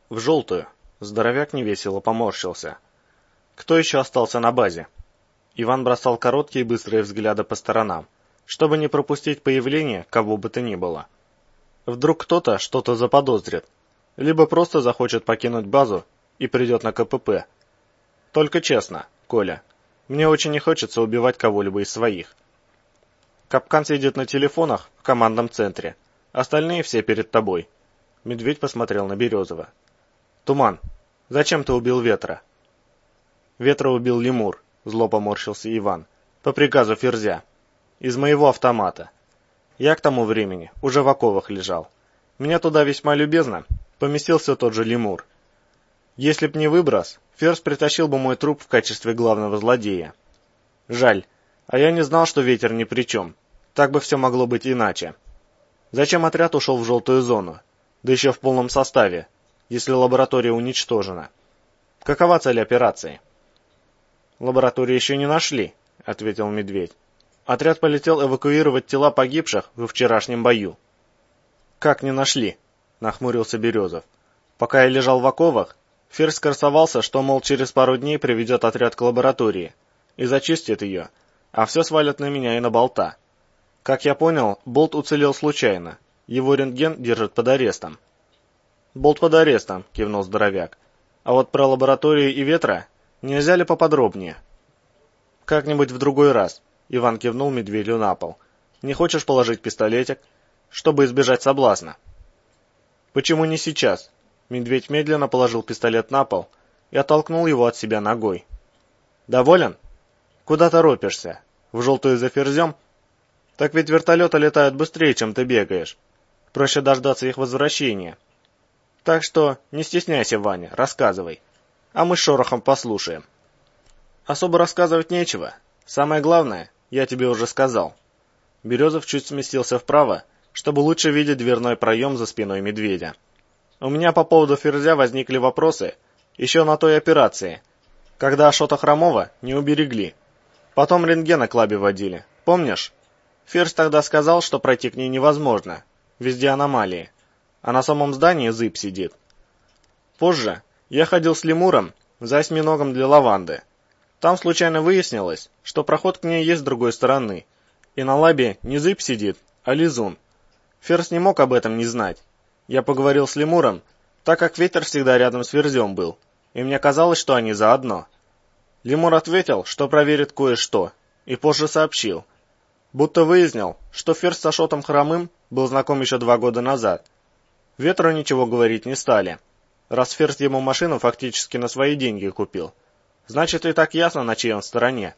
В желтую. Здоровяк невесело поморщился. Кто еще остался на базе? Иван бросал короткие и быстрые взгляды по сторонам, чтобы не пропустить появление кого бы то ни было. Вдруг кто-то что-то заподозрит, либо просто захочет покинуть базу и придет на КПП. Только честно, Коля, мне очень не хочется убивать кого-либо из своих. Капкан сидит на телефонах в командном центре, остальные все перед тобой. Медведь посмотрел на Березова. Туман, зачем ты убил Ветра? Ветра убил лемур, зло поморщился Иван, по приказу Ферзя, из моего автомата. Я к тому времени уже в оковах лежал. Меня туда весьма любезно поместился тот же лемур. Если б не выброс, Ферзь притащил бы мой труп в качестве главного злодея. Жаль, а я не знал, что ветер ни при чем. Так бы все могло быть иначе. Зачем отряд ушел в желтую зону? Да еще в полном составе, если лаборатория уничтожена. Какова цель операции? Лабораторию еще не нашли, ответил Медведь. Отряд полетел эвакуировать тела погибших во вчерашнем бою. Как не нашли? Нахмурился Березов. Пока я лежал в оковах, Ферзь красовался, что, мол, через пару дней приведет отряд к лаборатории и зачистит ее, а все свалят на меня и на Болта. Как я понял, Болт уцелел случайно. Его рентген держит под арестом. Болт под арестом, кивнул здоровяк. А вот про лабораторию и Ветра нельзя ли поподробнее? Как-нибудь в другой раз, Иван кивнул Медведю на пол. Не хочешь положить пистолетик, чтобы избежать соблазна? Почему не сейчас? Медведь медленно положил пистолет на пол и оттолкнул его от себя ногой. Доволен? Куда торопишься? В желтую за Ферзем? Так ведь вертолеты летают быстрее, чем ты бегаешь. Проще дождаться их возвращения. Так что не стесняйся, Ваня, рассказывай. А мы с Шорохом послушаем. Особо рассказывать нечего. Самое главное, я тебе уже сказал. Березов чуть сместился вправо, чтобы лучше видеть дверной проем за спиной Медведя. У меня по поводу Ферзя возникли вопросы еще на той операции, когда Ашота Хромова не уберегли. Потом рентгена к лабе водили. Помнишь? Ферзь тогда сказал, что пройти к ней невозможно. Везде аномалии. А на самом здании зыб сидит. Позже я ходил с лемуром за осьминогом для лаванды. Там случайно выяснилось, что проход к ней есть с другой стороны. И на лабе не зыб сидит, а лизун. Ферзь не мог об этом не знать. Я поговорил с лемуром, так как ветер всегда рядом с Ферзем был, и мне казалось, что они заодно. Лемур ответил, что проверит кое-что, и позже сообщил. Будто выяснил, что Ферзь с Ашотом Хромым был знаком еще 2 года назад. Ветру ничего говорить не стали. Раз Ферзь ему машину фактически на свои деньги купил, значит и так ясно, на чьей он стороне.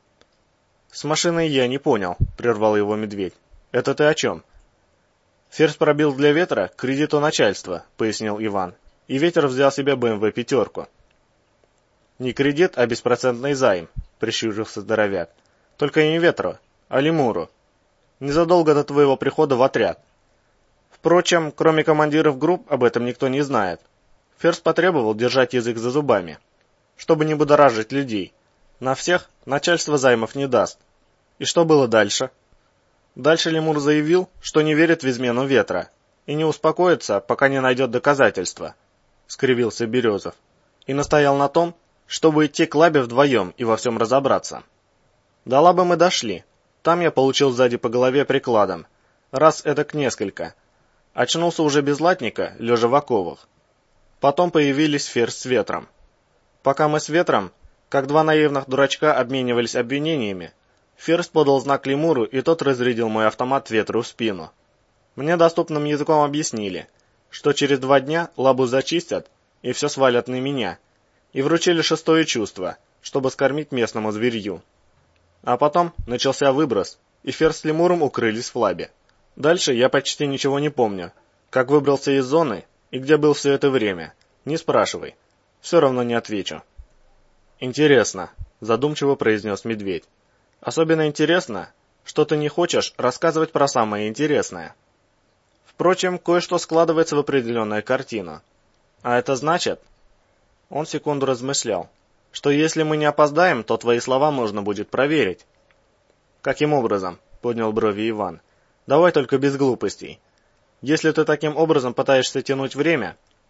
С машиной я не понял, прервал его Медведь. Это ты о чем? Ферзь пробил для Ветра кредит у начальства, пояснил Иван, и Ветер взял себе БМВ пятерку. Не кредит, а беспроцентный займ, прищурился здоровяк. Только не Ветру, а лемуру. Незадолго до твоего прихода в отряд. Впрочем, кроме командиров групп, об этом никто не знает. Ферзь потребовал держать язык за зубами, чтобы не будоражить людей. На всех начальство займов не даст. И что было дальше? Дальше лемур заявил, что не верит в измену Ветра и не успокоится, пока не найдет доказательства, скривился Березов, и настоял на том, чтобы идти к лабе вдвоем и во всем разобраться. До лаба мы дошли. Там я получил сзади по голове прикладом. Раз эдак несколько. Очнулся уже без латника, лежа в оковах. Потом появились Ферзь с Ветром. Пока мы с Ветром, как 2 наивных дурачка, обменивались обвинениями, Ферзь подал знак лемуру, и тот разрядил мой автомат Ветру в спину. Мне доступным языком объяснили, что через 2 дня лабу зачистят, и все свалят на меня, и вручили 6-е чувство, чтобы скормить местному зверью. А потом начался выброс, и Ферзь с лемуром укрылись в лабе. Дальше я почти ничего не помню. Как выбрался из зоны и где был все это время, не спрашивай. Все равно не отвечу. Интересно, задумчиво произнес Медведь. Особенно интересно, что ты не хочешь рассказывать про самое интересное. Впрочем, кое-что складывается в определенную картину. А это значит... Он секунду размышлял, что если мы не опоздаем, то твои слова можно будет проверить. Каким образом? Поднял брови Иван. Давай только без глупостей. Если ты таким образом пытаешься тянуть время,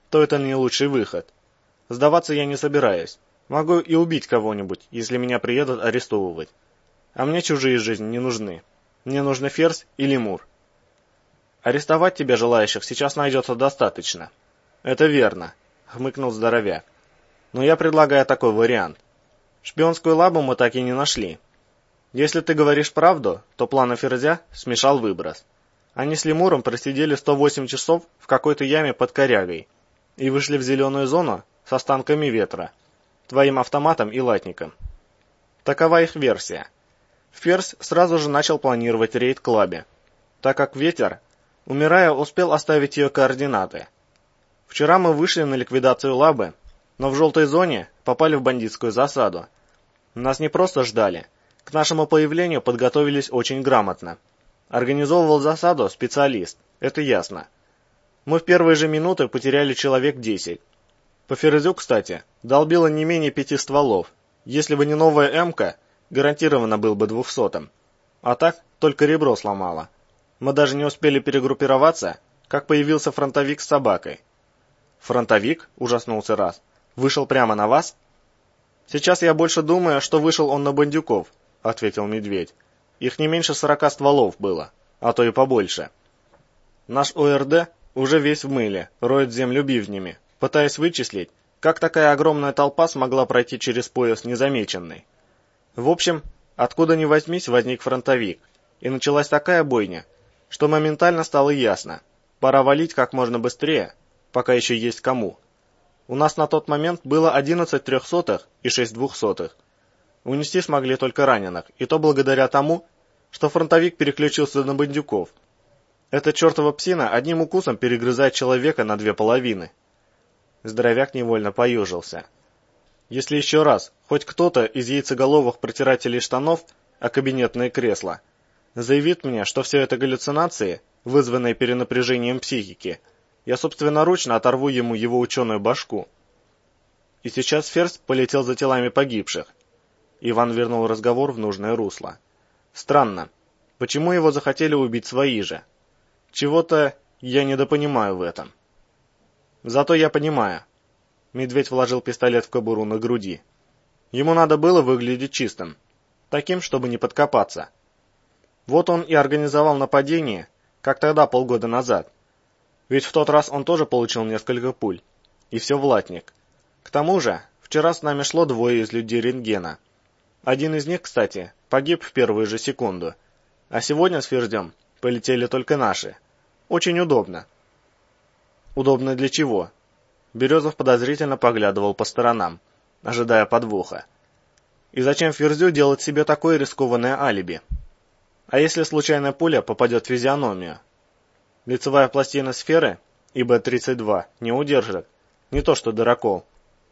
то это не лучший выход. Сдаваться я не собираюсь. Могу и убить кого-нибудь, если меня приедут арестовывать. А мне чужие жизни не нужны. Мне нужны Ферзь и Лемур. Арестовать тебя желающих сейчас найдется достаточно. Это верно, хмыкнул здоровяк. Но я предлагаю такой вариант. Шпионскую лабу мы так и не нашли. Если ты говоришь правду, то планы Ферзя смешал выброс. Они с Лемуром просидели 108 часов в какой-то яме под корягой и вышли в зеленую зону с останками ветра, твоим автоматом и латником. Такова их версия. Ферзь сразу же начал планировать рейд к лабе, так как ветер, умирая, успел оставить ее координаты. Вчера мы вышли на ликвидацию лабы, но в желтой зоне попали в бандитскую засаду. Нас не просто ждали, к нашему появлению подготовились очень грамотно. Организовывал засаду специалист, это ясно. Мы в первые же минуты потеряли человек 10. По Ферзю, кстати, долбило не менее 5 стволов. Если бы не новая М-ка, гарантированно был бы 200-м. А так, только ребро сломало. Мы даже не успели перегруппироваться, как появился фронтовик с собакой. «Фронтовик?» – ужаснулся Раз. «Вышел прямо на вас?» «Сейчас я больше думаю, что вышел он на бандюков», – ответил Медведь. «Их не меньше 40 стволов было, а то и побольше. Наш ОРД уже весь в мыле, роет землю бивнями, пытаясь вычислить, как такая огромная толпа смогла пройти через пояс незамеченной. В общем, откуда ни возьмись, возник фронтовик, и началась такая бойня, что моментально стало ясно, пора валить как можно быстрее, пока еще есть кому. У нас на тот момент было 11 трехсотых и 6 двухсотых. Унести смогли только раненых, и то благодаря тому, что фронтовик переключился на бандюков. Эта чертова псина одним укусом перегрызает человека на 2 половины». Здоровяк невольно поежился. Если еще раз хоть кто-то из яйцеголовых протирателей штанов о кабинетные кресла заявит мне, что все это галлюцинации, вызванные перенапряжением психики, я собственноручно оторву ему его ученую башку. И сейчас Ферзь полетел за телами погибших. Иван вернул разговор в нужное русло. Странно, почему его захотели убить свои же? Чего-то я недопонимаю в этом. Зато я понимаю. Медведь вложил пистолет в кобуру на груди. Ему надо было выглядеть чистым, таким, чтобы не подкопаться. Вот он и организовал нападение, как тогда полгода назад. Ведь в тот раз он тоже получил несколько пуль. И все в латник. К тому же, вчера с нами шло 2 из людей рентгена. Один из них, кстати, погиб в первую же секунду. А сегодня с Ферзем полетели только наши. Очень удобно. Удобно для чего? Березов подозрительно поглядывал по сторонам, ожидая подвоха. И зачем Ферзю делать себе такое рискованное алиби? А если случайная пуля попадет в физиономию? Лицевая пластина сферы ИБ-32 не удержит, не то что дырокол.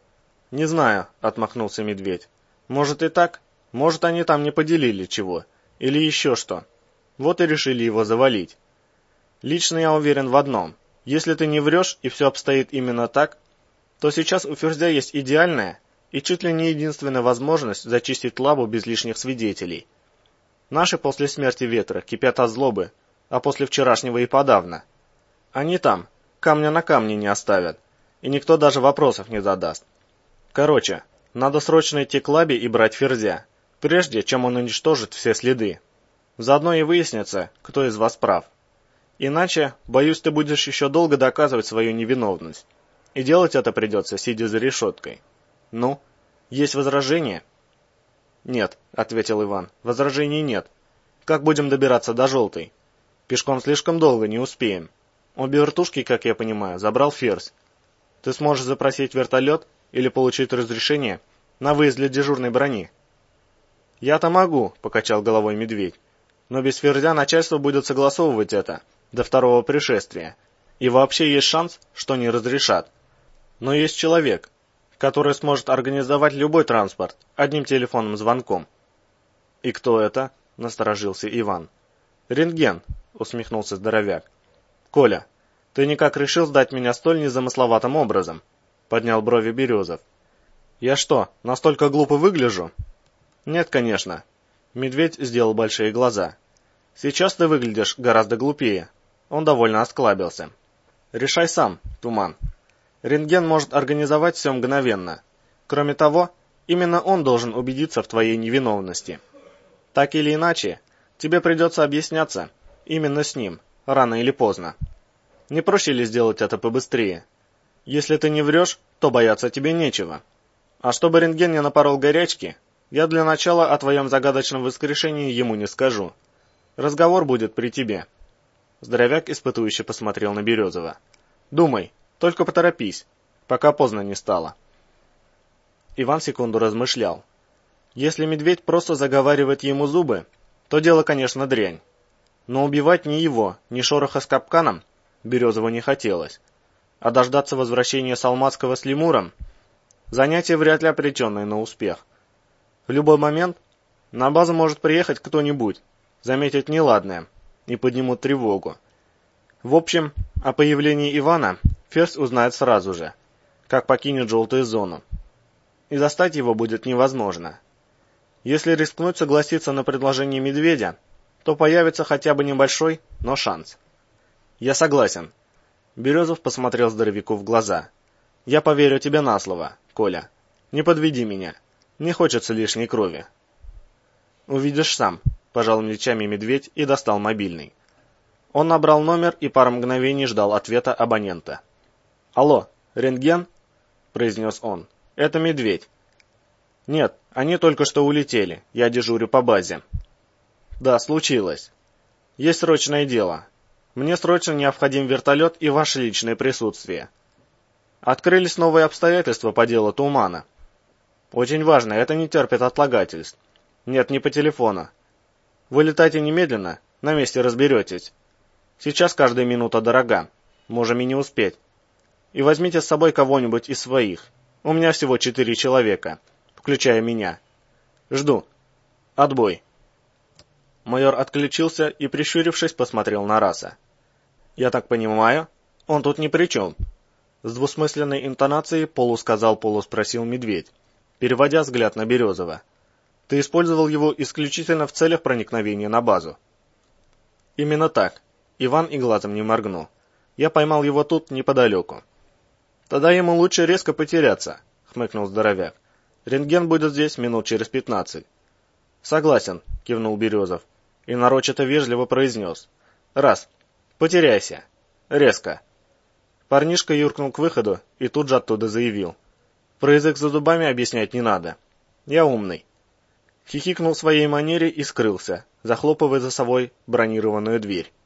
«Не знаю», — отмахнулся Медведь. «Может и так, может они там не поделили чего, или еще что. Вот и решили его завалить. Лично я уверен в одном. Если ты не врешь и все обстоит именно так, то сейчас у Ферзя есть идеальная и чуть ли не единственная возможность зачистить лабу без лишних свидетелей. Наши после смерти Ветра кипят от злобы, а после вчерашнего и подавно. Они там камня на камне не оставят, и никто даже вопросов не задаст. Короче, надо срочно идти к лабе и брать Ферзя, прежде чем он уничтожит все следы. Заодно и выяснится, кто из вас прав. Иначе, боюсь, ты будешь еще долго доказывать свою невиновность. И делать это придется, сидя за решеткой. Ну, есть возражения?» «Нет», — ответил Иван, — «возражений нет. Как будем добираться до Желтой? Пешком слишком долго, не успеем. Обе вертушки, как я понимаю, забрал Ферзь. Ты сможешь запросить вертолет или получить разрешение на выезд для дежурной брони?» «Я-то могу», — покачал головой Медведь. «Но без Ферзя начальство будет согласовывать это до второго пришествия. И вообще есть шанс, что не разрешат. Но есть человек, который сможет организовать любой транспорт одним телефонным звонком». «И кто это?» — насторожился Иван. «Рентген», — усмехнулся здоровяк. «Коля, ты никак решил сдать меня столь незамысловатым образом?» — поднял брови Березов. «Я что, настолько глупо выгляжу?» «Нет, конечно». Медведь сделал большие глаза. «Сейчас ты выглядишь гораздо глупее». Он довольно осклабился. «Решай сам, Туман. Рентген может организовать все мгновенно. Кроме того, именно он должен убедиться в твоей невиновности. Так или иначе, тебе придется объясняться именно с ним, рано или поздно. Не проще ли сделать это побыстрее? Если ты не врешь, то бояться тебе нечего. А чтобы рентген не напорол горячки, я для начала о твоем загадочном воскрешении ему не скажу. Разговор будет при тебе». Здоровяк испытующе посмотрел на Березова. «Думай, только поторопись, пока поздно не стало». Иван секунду размышлял. Если медведь просто заговаривает ему зубы, то дело, конечно, дрянь. Но убивать ни его, ни шороха с капканом Березову не хотелось. А дождаться возвращения Салмацкого с лемуром — занятие вряд ли обреченное на успех. В любой момент на базу может приехать кто-нибудь, заметить неладное и поднимут тревогу. В общем, о появлении Ивана Ферзь узнает сразу же, как покинет желтую зону. И застать его будет невозможно. Если рискнуть согласиться на предложение медведя, то появится хотя бы небольшой, но шанс. «Я согласен». Березов посмотрел здоровяку в глаза. «Я поверю тебе на слово, Коля. Не подведи меня. Не хочется лишней крови». «Увидишь сам», — пожал плечами медведь и достал мобильный. Он набрал номер и пару мгновений ждал ответа абонента. «Алло, рентген?» — произнес он. «Это медведь». «Нет, они только что улетели. Я дежурю по базе». «Да, случилось. Есть срочное дело. Мне срочно необходим вертолет и ваше личное присутствие. Открылись новые обстоятельства по делу Тумана. Очень важно, это не терпит отлагательств. Нет, не по телефону. Вылетайте немедленно, на месте разберетесь. Сейчас каждая минута дорога, можем и не успеть. И возьмите с собой кого-нибудь из своих. У меня всего 4 человека, включая меня. Жду. Отбой». Майор отключился и, прищурившись, посмотрел на Раса. «Я так понимаю, он тут ни при чем?» С двусмысленной интонацией полусказал-полуспросил медведь, переводя взгляд на Березова. «Ты использовал его исключительно в целях проникновения на базу?» «Именно так». Иван и глазом не моргнул. «Я поймал его тут, неподалеку». «Тогда ему лучше резко потеряться», — хмыкнул здоровяк. «Рентген будет здесь минут через 15». «Согласен», — кивнул Березов и нарочито вежливо произнес. «Раз. Потеряйся. Резко». Парнишка юркнул к выходу и тут же оттуда заявил. «Про язык за зубами объяснять не надо. Я умный». Хихикнул в своей манере и скрылся, захлопывая за собой бронированную дверь.